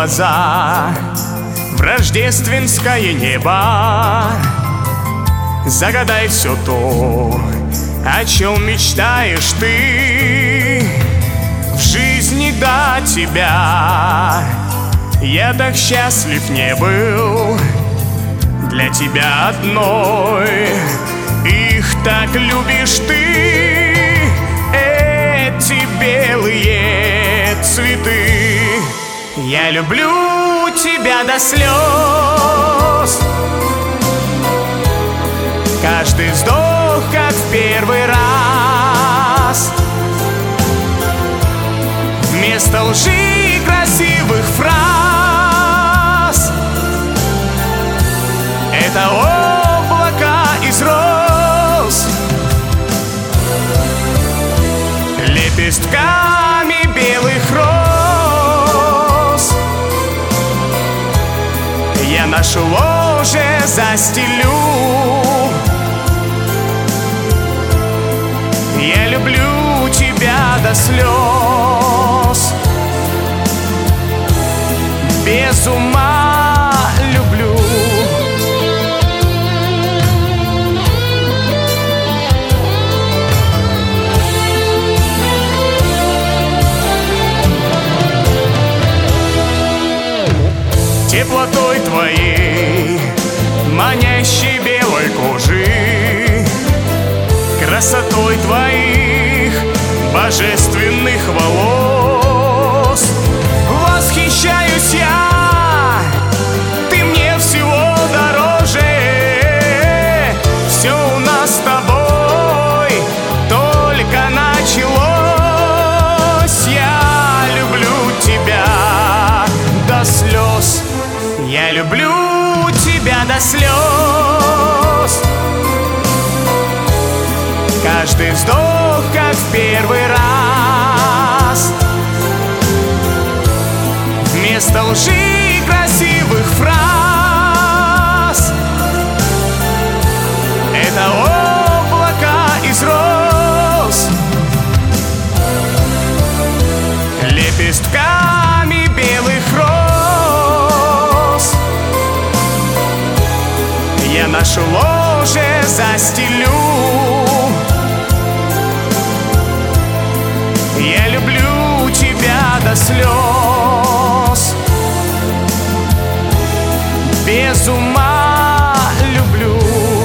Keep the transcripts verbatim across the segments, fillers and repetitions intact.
глаза в рождественское небо. Загадай все то, о чем мечтаешь ты в жизни до тебя. Я так счастлив не был для тебя одной. Их так любишь ты, эти белые цветы. Я люблю тебя до слез. Каждый вздох, как в первый раз. Вместо лжи красивых фраз это облако из роз, лепестками белых роз. Я наше ложе застелю. Я люблю тебя до слез. Без ума люблю. Теплотой твоей, манящей белой кожи, красотой твоих божественных волос восхищаюсь я. Ты мне всего дороже. Все у нас с тобой только началось. Я люблю тебя до слез. Я люблю тебя до слез. Каждый вздох, как в первый раз. Вместо лжи красивых фраз это облако из роз, лепестками белых роз. Я наше ложе застелю. Я люблю тебя до слез. Без ума люблю.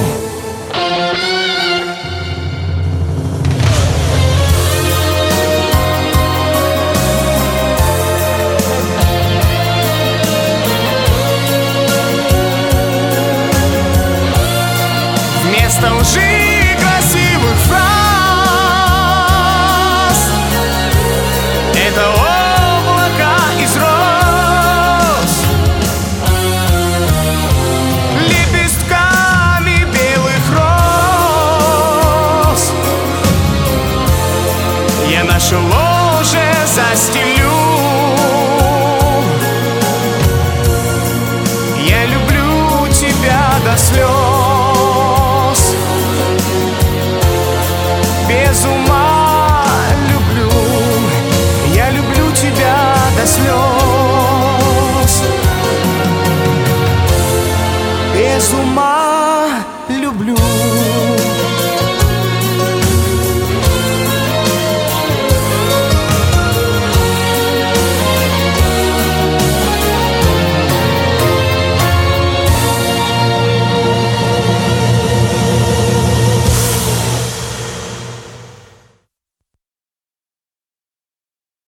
Вместо лжи красивых фраз это облако из роз, лепестками белых роз. Я наше ложе застелю. Я люблю тебя до слез. Без ума люблю. Я люблю тебя до слез. Без ума люблю.